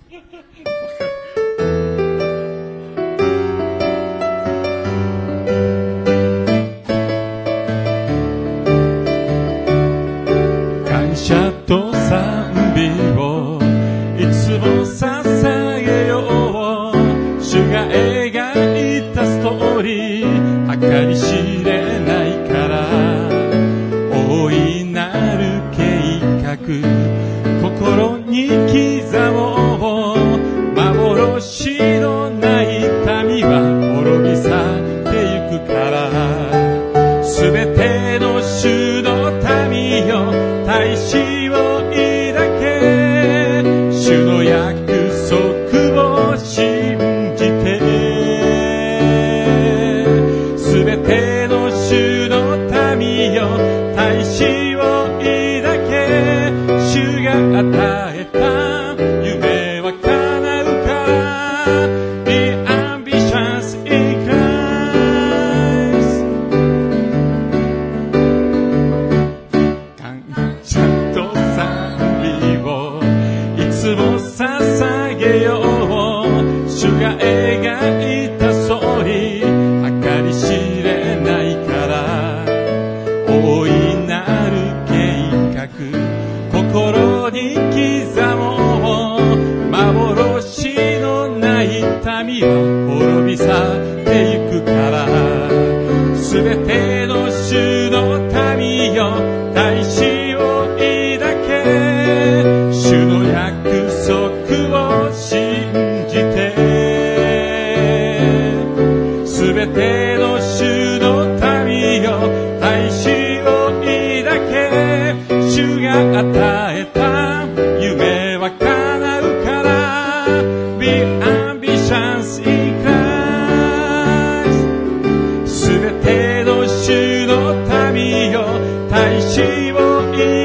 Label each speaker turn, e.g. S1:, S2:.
S1: 感謝と賛美をいつも捧げよう。主が描いたストーリー計り知れないから。大いなる計画心に刻もう。幻のない民は滅び去ってゆくから。すべての主の民よ、大志を抱け。主の約束を信じて。すべての主の民よ、大志を抱け。主が与えた夢は叶うから。Be ambitious in Christ。 感謝と賛美をいつも捧げよう。主が描いたストーリー計り知れないから。大いなる計画心に刻もう。幻のない民は滅び去ってゆくから。すべての主の民よ、大志を抱け。主の約束を信じて。すべての主の民よ、大志を抱け。主が与えた夢は叶うから。Be ambitious in Christ。 すべての主の民よ、大志を抱け。